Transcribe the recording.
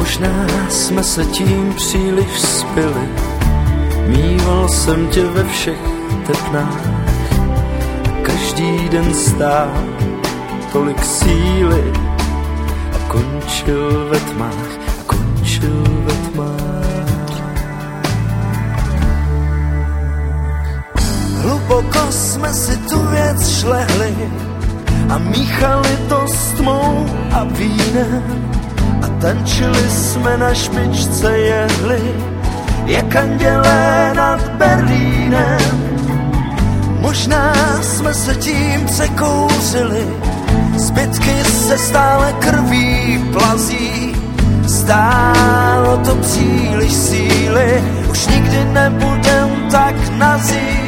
Možná jsme se tím příliš spili, mýval jsem tě ve všech tepnách. Každý den stál tolik síly a končil ve tmách, končil ve tmách. Hluboko jsme si tu věc šlehli a míchali to s tmou a vínem a tančili jsme na špičce jehly, jak andělé nad Berlínem. Možná jsme se tím překouřili, zbytky se stále krví plazí. Stálo to příliš síly, už nikdy nebudem tak nazí.